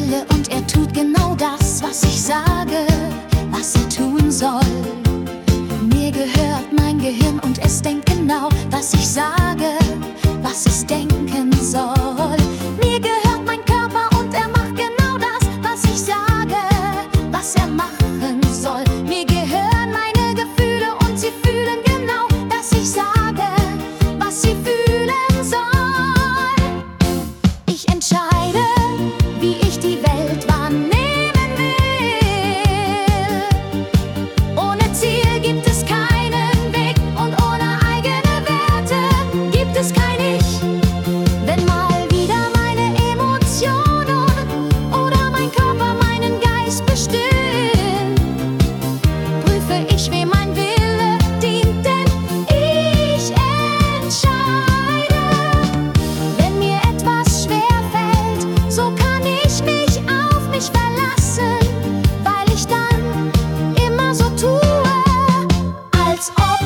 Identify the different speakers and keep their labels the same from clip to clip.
Speaker 1: Wille und er tut genau das, was ich sage, was er tun soll. Mir gehört mein Gehirn und es denkt genau, was ich sage, was es denken soll. Mir gehört mein Körper und er macht genau das, was ich sage, was er machen soll. Mir gehören meine Gefühle und sie fühlen genau, dass ich sage, was sie fühlen soll. Ich entscheide, wie ich die Welt wahrnehmen will. Ohne Ziel gibt es keinen Weg und ohne eigene Werte gibt es kein Ich. Wenn mal wieder meine Emotionen oder mein Körper meinen Geist bestimmen, prüfe ich, wem mein Wille dient, denn ich entscheide. Wenn mir etwas schwerfällt, so kann ich mich auf mich verlassen, weil ich dann immer so tue, als ob.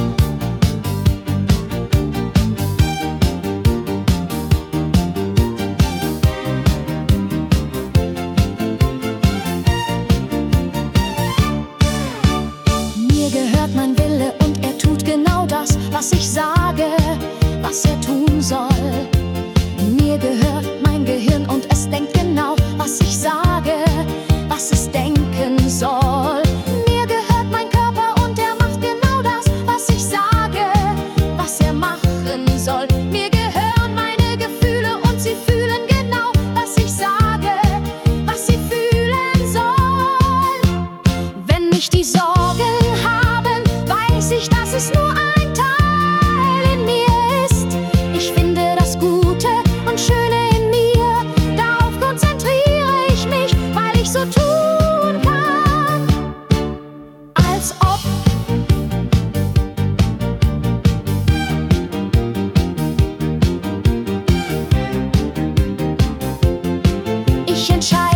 Speaker 1: Mir gehört mein Wille und er tut genau das, was ich sage, was er tun soll. Mir gehört mein Gehirn und es denkt genau, was ich sage, was es denken soll. Mir gehört mein Körper und er macht genau das, was ich sage, was er machen soll. Mir gehören meine Gefühle und sie fühlen genau, was ich sage, was sie fühlen soll. Wenn mich die Sorgen haben, weiß ich, dass es nur ein Teil in mir ist. Ich finde das Gute und Schöne in mir, darauf konzentriere ich mich, weil ich so tun kann, als ob. Ich entscheide.